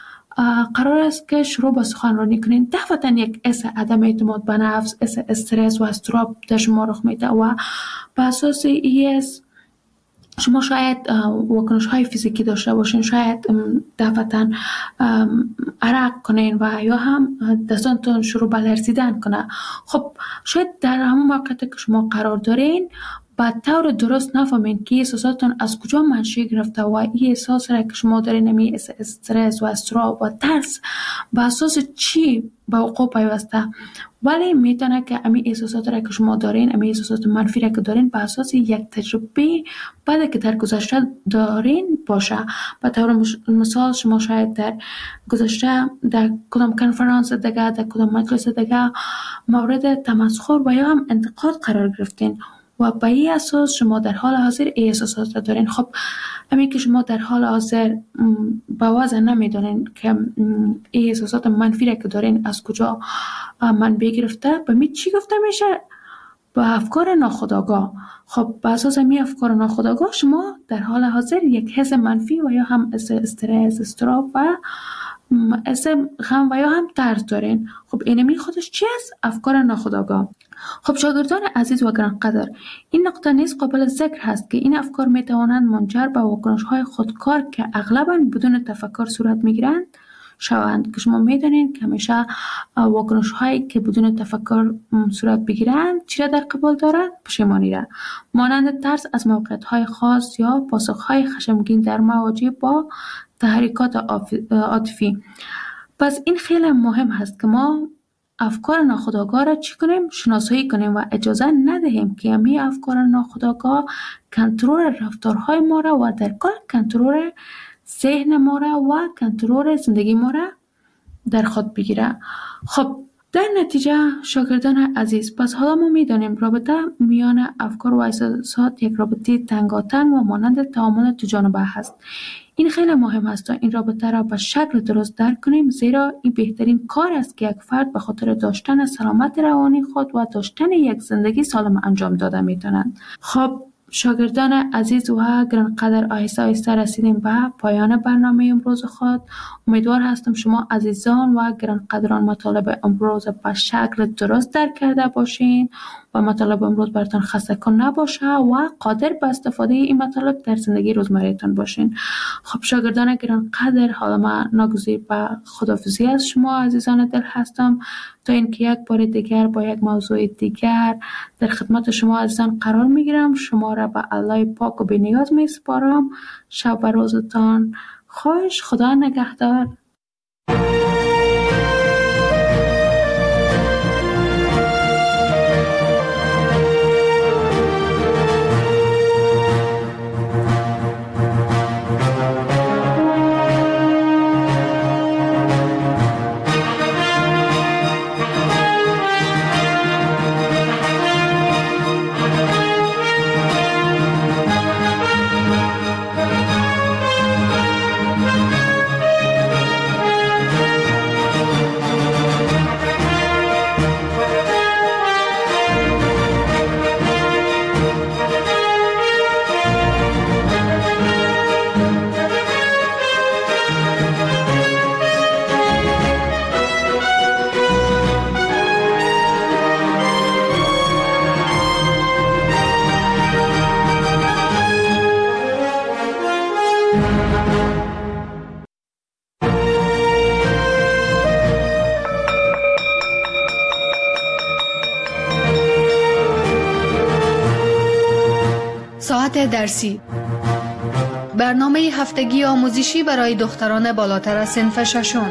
قرار است که شروع با سخنرانی کنین، دفعتا یک اس عدم اعتماد به نفس، اس استرس و استراب در شما رخ میده و به اساس ایس شما شاید واکنش های فیزیکی داشته باشین، شاید دفعتا عرق کنین و یا هم دستانتون شروع به لرزیدن کنه. خب شاید در همون موقعیت که شما قرار دارین با طور درست نفهمین که احساساتتون از کجا منشأ گرفته و این احساس را که شما دارین، امی استرس و استراب و ترس به اساس چی به وقوع پیوسته. ولی میتونه که امی احساسات را که شما دارین، امی احساسات منفی را که دارین به اساس یک تجربه بعد که در گذشته دارین باشه. به طور مثال شما شاید در گذشته در کدام کنفرانس دیگه، در کدام مجلس دیگه مورد تمسخر و یا هم انتقاد قرار گرفتین و به این اساس شما در حال حاضر ای احساسات را دارین. خب همین که شما در حال حاضر با وضع نمیدونین که ای احساسات منفی را که دارین از کجا منبع گرفته، به می چی گفته میشه؟ با افکار ناخودآگاه. خب به اساس می افکار ناخودآگاه شما در حال حاضر یک حس منفی و یا هم استرس، استراب و حس غم و یا هم ترس دارین. خب اینمی خودش چی است؟ افکار ناخودآگاه. خب شاگردان عزیز و گرانقدر، این نقطه نیز قابل ذکر هست که این افکار می توانند منجر به واکنش‌های خودکار که اغلباً بدون تفکر صورت می‌گیرند شوند، که شما می‌دانید که همیشه واکنش‌هایی که بدون تفکر صورت بگیرند چی را در قبال دارند؟ پشیمانی را، مانند ترس از موقعیت‌های خاص یا پاسخ‌های خشمگین در مواجه با تحریکات عاطفی. پس این خیلی مهم هست که ما افکار ناخودآگاه را چی کنیم؟ شناسایی کنیم و اجازه ندهیم که همین افکار ناخودآگاه کنترل رفتارهای ما را و در کل کنترل ذهن ما را و کنترل زندگی ما را در خود بگیره. خب در نتیجه شاگردان عزیز، پس حالا ما میدانیم رابطه میان افکار و احساسات یک رابطه تنگاتنگ و مانند تعامل دو جانبه هست. این خیلی مهم است تا این رابطه را به شکل درست درک کنیم، زیرا این بهترین کار است که یک فرد به خاطر داشتن سلامت روانی خود و داشتن یک زندگی سالم انجام داده میتونند. خب شاگردان عزیز و گرانقدر، آهسته آهسته رسیدیم به پایان برنامه امروز خود. امیدوار هستم شما عزیزان و گرانقدران مطالب امروز به شکل درست درک کرده باشین و مطالب امروز براتون خسته کن نباشه و قادر به استفاده این مطالب در زندگی روزمره‌تان باشین. خب شاگردان گرانقدر، حالا من ناگزیر به خداحافظی از شما عزیزان دل هستم تا اینکه یک بار دیگر با یک موضوع دیگر در خدمت شما عزیزان قرار میگیرم. شما را به الله پاک و بی‌نیاز میسپارم. شب و روزتان خوش. خدا نگهدار. ساعت درسی، برنامه هفتگی آموزشی برای دختران بالاتر از صنف ششم.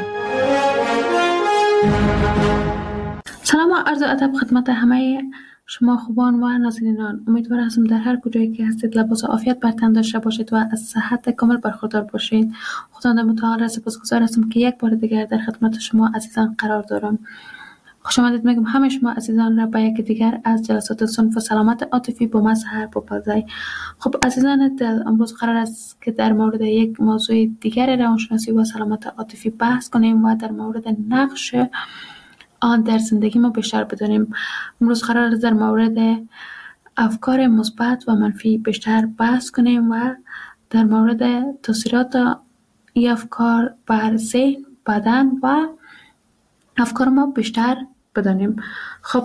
سلام و عرض ادب خدمت همه شما خوبان و نازنینان. امیدوار هستم در هر کجایی که هستید لباس عافیت بر تن داشته باشید و از صحت کامل برخوردار باشید. خداوند متعال را سپاسگزار هستم که یک بار دیگر در خدمت شما عزیزان قرار دارم. خوش آمدید میگم همه شما عزیزان را به یک دیگر از جلسات صنف سلامت عاطفی با مظهر بپذیر. خب عزیزان دل، امروز قرار است که در مورد یک موضوع دیگر روانشناسی و سلامت عاطفی بحث کنیم و در مورد نقش آن در زندگی ما بیشتر بدانیم. امروز قرار است در مورد افکار مثبت و منفی بیشتر بحث کنیم و در مورد تاثیرات این افکار بر ذهن، بدن و افکار ما بیشتر بدانیم. خب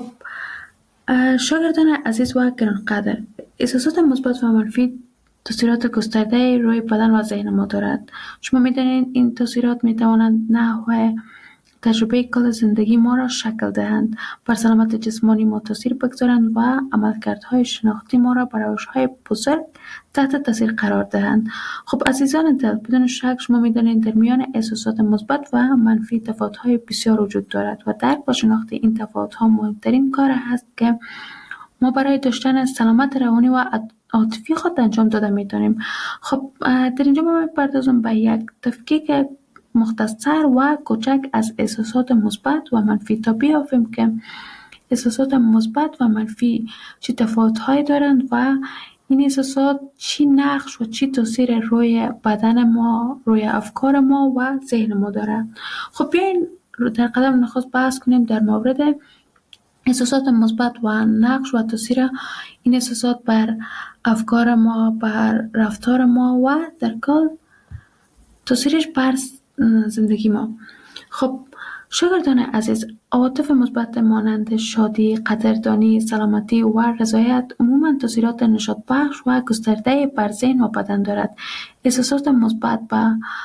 شاگردان عزیز و گرانقدر، احساسات مثبت و منفی تاثیرات گسترده روی بدن و ذهن ما دارد. شما می‌دانید این تاثیرات می‌توانند نحو تجربه کل زندگی ما را شکل دهند، بر سلامت جسمانی ما تاثیر بگذارند و عملکردهای شناختی ما را بر روش‌های بزرگ تحت تاثیر قرار دهند. خب عزیزان دل، بدون شک شما می‌دانید در میان احساسات مثبت و منفی تفاوت‌های بسیار وجود دارد و درک و شناخت این تفاوت‌ها مهمترین کار است که ما برای داشتن سلامت روانی و عاطفی خود انجام داده می‌دانیم. خب در اینجا ما می‌پردازم به یک تفکیک مختصر و کوچک از احساسات مثبت و منفی تا بیافیم که احساسات مثبت و منفی چه تفاوت‌هایی دارند و این احساسات چی نقش و چی تاثیر روی بدن ما، روی افکار ما و ذهن ما دارند. خب بیاین در قدم نخست بحث کنیم در مورد احساسات مثبت و نقش و تاثیر این احساسات بر افکار ما، بر رفتار ما و در کل تاثیرش بر زندگی ما. خب شاگردان عزیز، عواطف مثبت مانند شادی، قدردانی، سلامتی و رضایت عموماً تاثیرات نشاط بخش و گسترده بر ذهن و بدن دارد. احساسات مثبت به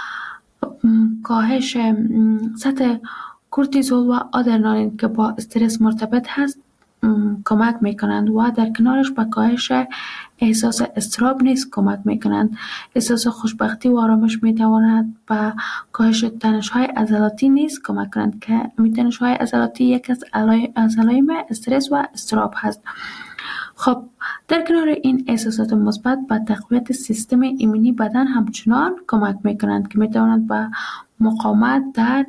کاهش سطح کورتیزول و آدرنالین که با استرس مرتبط هست کمک میکنند و در کنارش به کاهش احساس اضطراب نیز کمک میکنند. احساس خوشبختی و آرامش میتواند به کاهش تنش‌های عضلاتی نیز کمک کنند که تنش‌های عضلاتی یک از علائم استرس و اضطراب هست. خب در کنار این احساسات مثبت به تقویت سیستم ایمنی بدن همچنان کمک میکنند که میتواند به مقاومت در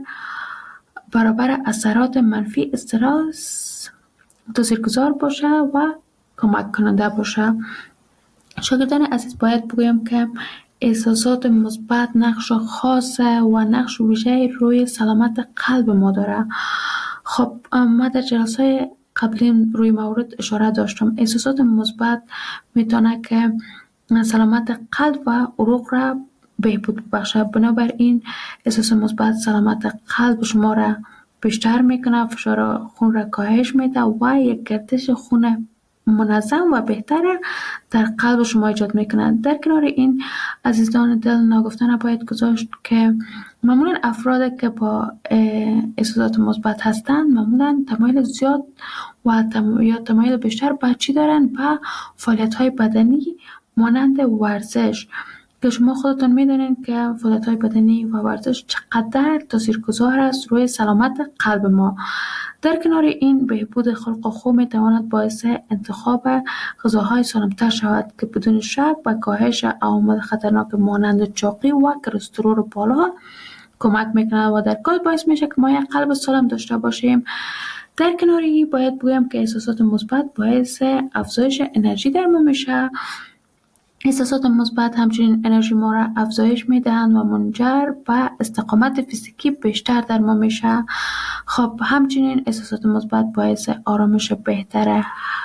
برابر اثرات منفی استرس تاثیرگذار باشه و کمک کننده باشه. شاگردان عزیز، باید بگویم که احساسات مثبت نقش خاص و نقش ویژه روی سلامت قلب ما داره. خب ما در جلسه قبلی روی مورد اشاره داشتم. احساسات مثبت میتونه که سلامت قلب و عروق را بهبود بخشه. بنابراین احساس مثبت سلامت قلب شما را بیشتر میکنه، فشار خون را کاهش میده و یک گردش خون منظم و بهتر در قلب شما ایجاد میکنه. در کنار این عزیزان دل ناگفتن باید گذاشت که معمولا افراد که با احساسات مثبت هستند معمولا تمایل زیاد و تم... یا تمایل بیشتر به چی دارن؟ به فعالیت های بدنی مانند ورزش، که شما خودتون میدونین که فعالیت های بدنی و ورزش چقدر تاثیرگذار است روی سلامت قلب ما. در کنار این بهبود خلق و خو میتواند باعث انتخاب غذاهای سالمتر شود که بدون شک به کاهش عوامل خطرناک مانند چاقی و کلسترول بالا کمک میکنه و در کل باعث میشه که ما یک قلب سالم داشته باشیم. در کنار این باید بگویم که احساسات مثبت باعث افزایش انرژی در ما میشه. احساسات مثبت همچنین انرژی ما را افزایش میدهند و منجر به استقامت فیزیکی بیشتر در ما میشه. خب همچنین احساسات مثبت باعث آرامش بهتر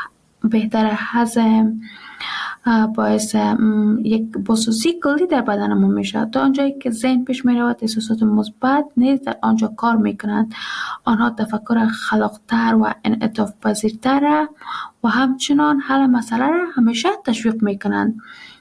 بهتر هضم، باعث یک بسوزی کلی در بدن ما میشه. تا آنجایی که ذهن پیش میرود احساسات مثبت نیز در آنجا کار میکنند. آنها تفکر خلاقتر و انعطاف پذیرتر و همچنان حل مسئله را همیشه تشویق میکنند.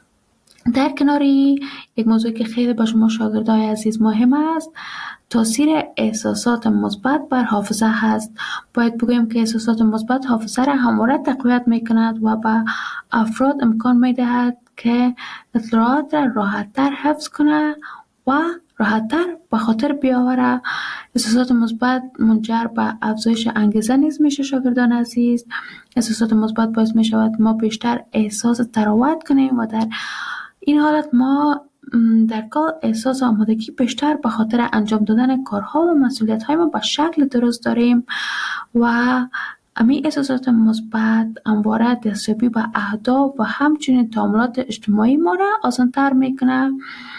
در کناری یک موضوع که خیلی با شما شاگردای عزیز مهم است، تاثیر احساسات مثبت بر حافظه هست. باید بگویم که احساسات مثبت حافظه را همواره تقویت میکند و به افراد امکان میدهد که اطلاعات را راحت‌تر حفظ کنه و راحت‌تر به خاطر بیاوره. احساسات مثبت منجر به افزایش انگیزه نیز میشه. شاگردان عزیز، احساسات مثبت باعث میشود ما بیشتر احساس تراوت کنیم و در این حالت ما در کار احساس آمادگی بیشتر به خاطر انجام دادن کارها و مسئولیت‌های ما به شکل درست داریم و امی احساسات مثبت همواره دستیابی به اهداف و همچنین تعاملات اجتماعی ما را آسان‌تر میکنه.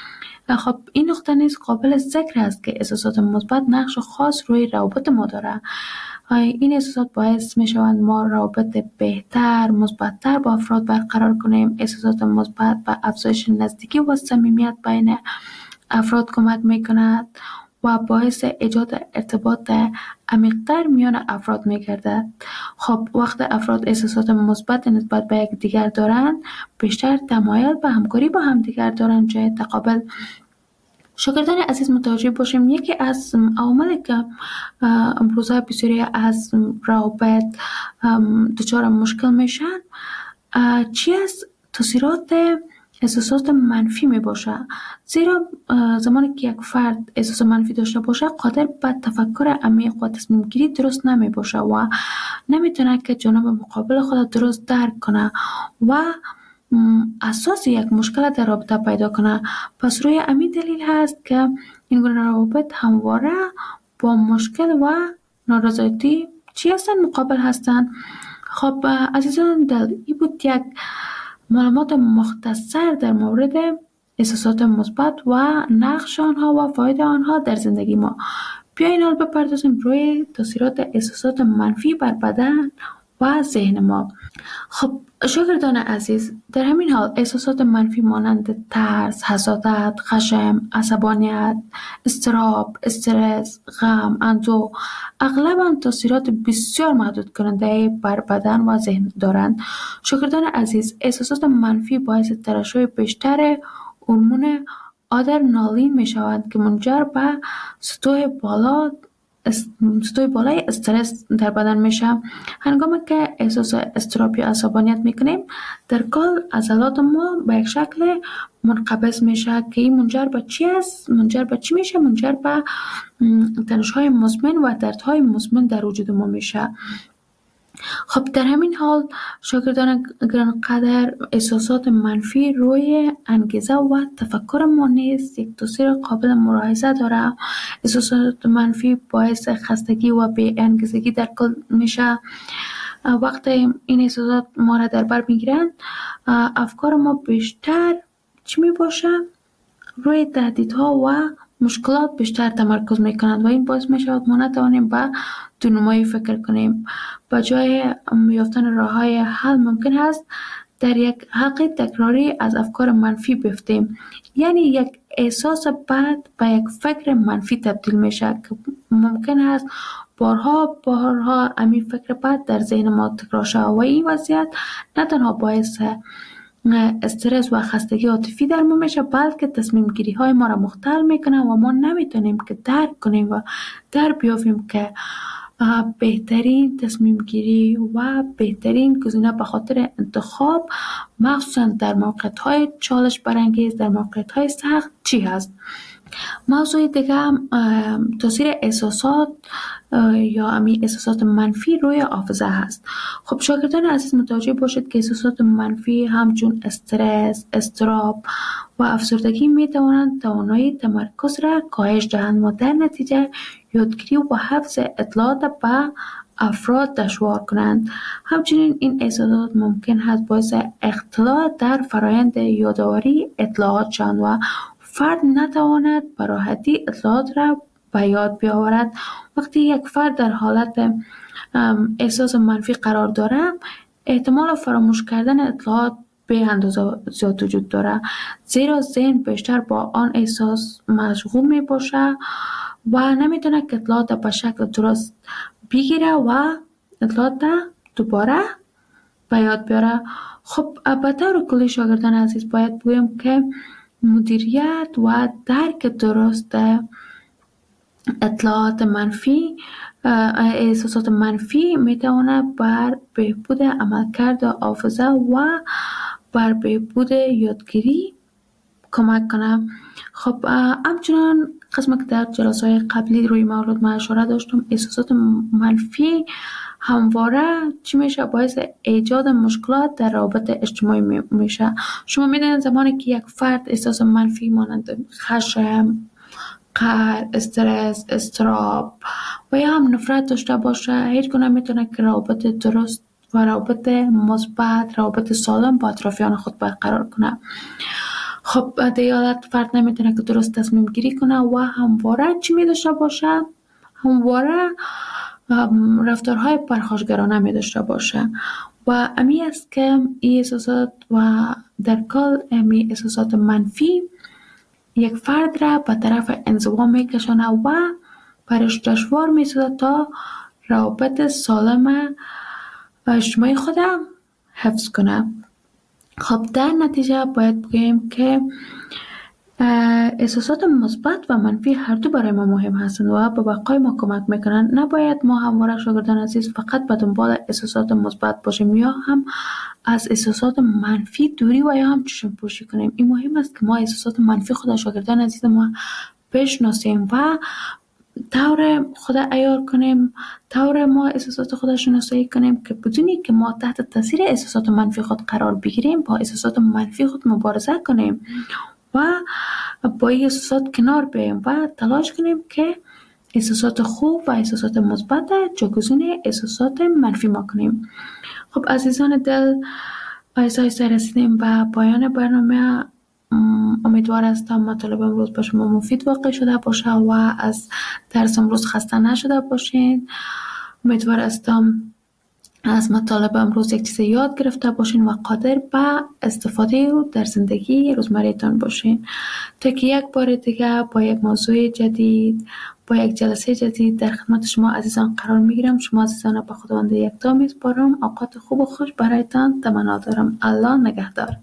خب این نقطه نیز قابل ذکر است که احساسات مثبت نقش خاص روی روابط ما داره. این احساسات باعث می شوند ما روابط بهتر، مثبت‌تر با افراد برقرار کنیم. احساسات مثبت به افزایش نزدیکی و صمیمیت بین افراد کمک می کند و باعث ایجاد ارتباط عمیق‌تر میان افراد می گردد. خب وقت افراد احساسات مثبت نسبت به یک دیگر دارند، بیشتر تمایل به همکاری با هم دیگر دارند جای تقابل. شاگردان عزیز متوجه باشیم یکی از عواملی که امروزه بسیاری از روابط دچار مشکل میشن چی است؟ تاثیرات احساسات منفی می باشه. زیرا زمانی که یک فرد احساس منفی داشته باشه قادر به تفکر عمیق و تصمیم گیری درست نمی باشه و نمیتونه که جانب مقابل خود درست درک کنه و اساس یک مشکل در رابطه پیدا کنه. پس روی همین دلیل هست که این گونه روابط همواره با مشکل و نارضایتی چی هستن؟ مقابل هستن. خب عزیزان دل، این بود یک معلومات مختصر در مورد احساسات مثبت و نقش آنها و فایده آنها در زندگی ما. بیایید حال بپردازیم روی تاثیرات احساسات منفی بر بدن و ذهن ما. خب شاگردان عزیز، در همین حال احساسات منفی مانند ترس، حسادت، خشم، عصبانیت، اضطراب، استرس، غم، اندوه اغلباً تاثیرات بسیار محدود کننده بر بدن و ذهن دارند. شاگردان عزیز، احساسات منفی باعث ترشح بیشتر هورمون آدرنالین می شوند که منجر به سطوح بالا است- سطوح بالای استرس در بدن میشه. هنگامی که احساس اضطراب یا عصبانیت میکنیم، در کل عضلات ما به یک شکل منقبض میشه که این منجر به چی است؟ منجر به چی میشه؟ منجر به تنش‌های مزمن و دردهای مزمن در وجود ما میشه. خب در همین حال شاگردان گرانقدر، احساسات منفی روی انگیزه و تفکر ما نیز یک تاثیر قابل ملاحظه داره. احساسات منفی باعث خستگی و بی انگیزگی در کل میشه. وقتی این احساسات ما را در بر میگیرند، افکار ما بیشتر چی می باشه؟ روی تهدیدها و مشکلات بیشتر تمرکز میکنند و این باعث میشود ما نتوانیم به دونمایی فکر کنیم. به جای یافتن راههای حل ممکن است در یک حلقه تکراری از افکار منفی بیفتیم. یعنی یک احساس بد به یک فکر منفی تبدیل میشه که ممکن است بارها بارها همین فکر بد در ذهن ما تکرار شود و این وضعیت نه تنها باعث استرس و خستگی عاطفی در ما میشه، بلکه تصمیم گیری های ما را مختل میکنه و ما نمیتونیم که درک کنیم و در بیافیم که بهترین تصمیم گیری و بهترین گزینه به خاطر انتخاب، مخصوصا در موقعیت های چالش برانگیز، در موقعیت های سخت چی هست. موضوع دیگه هم تاثیر احساسات یا امی احساسات منفی روی حافظه هست. خب شاگردان عزیز متوجه باشید که احساسات منفی همچون استرس، اضطراب و افسردگی می توانند توانایی تمرکز را کاهش دهند و در نتیجه یادگیری و حفظ اطلاعات به افراد دشوار کنند. همچنین این احساسات ممکن است باعث اختلال در فرایند یادآوری اطلاعات شوند و فرد نتواند به راحتی اطلاعات را به یاد بیاورد. وقتی یک فرد در حالت احساس منفی قرار دارد، احتمال فراموش کردن اطلاعات به اندازه زیاد وجود دارد، زیرا ذهن بیشتر با آن احساس مشغول می باشه و نمیتونه که اطلاعات به شکل درست بگیره و اطلاعات دوباره به یاد بیاره. خب به طور کلی شاگردان عزیز باید بگویم که مدیریت و درک درست اطلاعات منفی، احساسات منفی میتواند بر بهبود عملکرد حافظه و بر بهبود یادگیری کمک کنه. خب همچنان قسمت که در جلسه‌های قبلی روی موضوع من اشاره داشتم، احساسات منفی همواره چی میشه؟ باعث ایجاد مشکلات در روابط اجتماعی میشه. شما میدونید زمانی که یک فرد احساس منفی مانند خشم، قهر، استرس، اضطراب و یا هم نفرت داشته باشه، هیچ گونه میتونه که روابط درست و روابط مثبت، روابط سالم با اطرافیان خود برقرار کنه. خب در این حالت فرد نمیتونه که درست تصمیم گیری کنه و همواره چی می داشته باشه؟ همواره رفتارهای پرخاشگرانه می داشته باشه و امی است که این احساسات و در کل امی احساسات منفی یک فرد را به طرف انزوا می کشانه و برش دشوار می سازد تا روابط سالم اجتماعی خودم حفظ کنه. خب در نتیجه باید بگیم که احساسات مثبت و منفی هر دو برای ما مهم هستند و به بقای ما کمک میکنند. نباید ما همواره شاگردان عزیز فقط به دنبال احساسات مثبت باشیم یا هم از احساسات منفی دوری و یا هم چشم پوشی کنیم. این مهم است که ما احساسات منفی خود شاگردان عزیز ما بشناسیم و طور خود عیار کنیم، طور ما احساسات خود شناسایی کنیم که بدونی که ما تحت تاثیر احساسات منفی خود قرار بگیریم، با احساسات منفی خود مبارزه کنیم و با این احساسات کنار بیاییم و تلاش کنیم که احساسات خوب و احساسات مثبت جایگزین احساسات منفی ما کنیم. خب عزیزان دل، آیسته آیسته رسیدیم به پایان برنامه. امیدوار هستم مطالب امروز به شما مفید واقع شده باشه و از درس امروز خسته نشده باشین. امیدوار هستم از مطالب امروز یک چیز یاد گرفته باشین و قادر به استفاده او در زندگی روزمره‌تان باشین، تا که یک بار دیگه با یک موضوع جدید، با یک جلسه جدید در خدمت شما عزیزان قرار میگیرم. شما عزیزان به خداوند یکتا میسپارم. اوقات خوب و خوش برایتان تمنا دارم. الله نگهدار.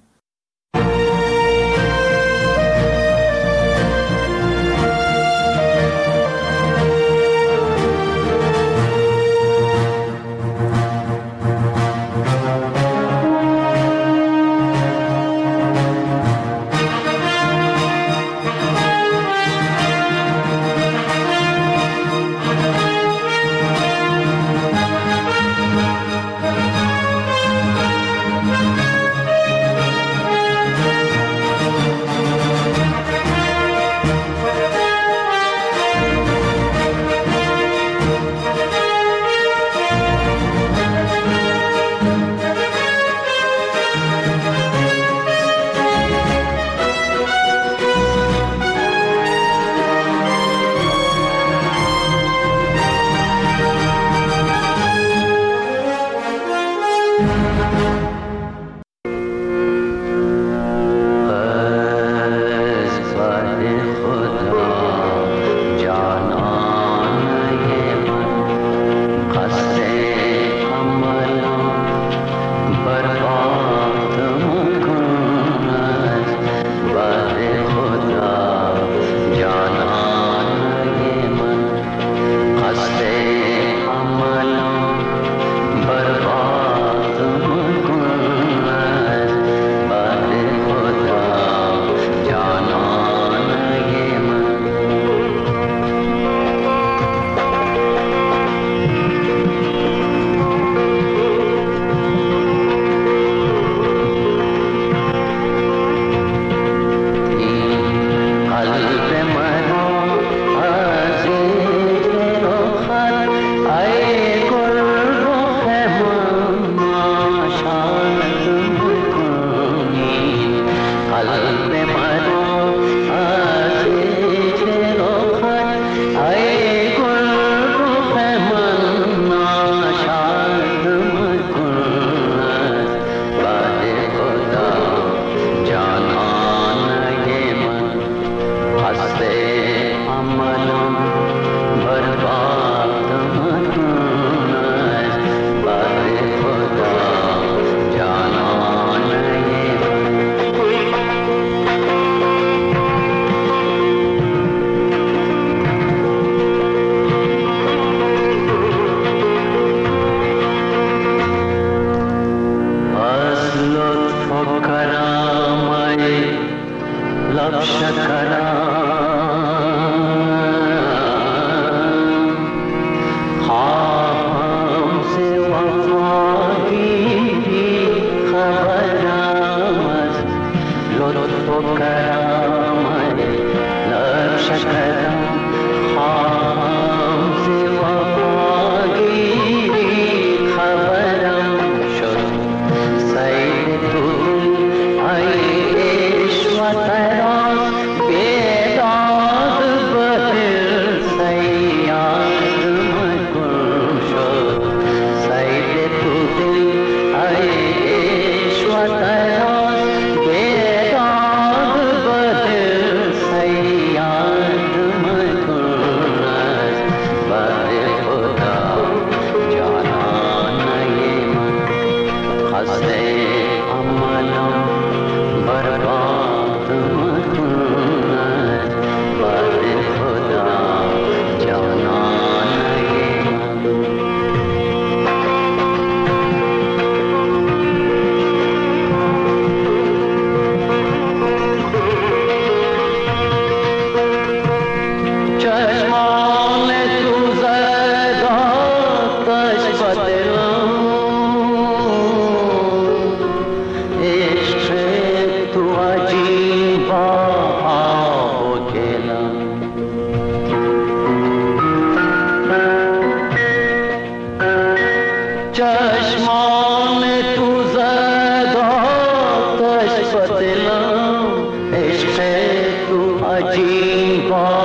عجیب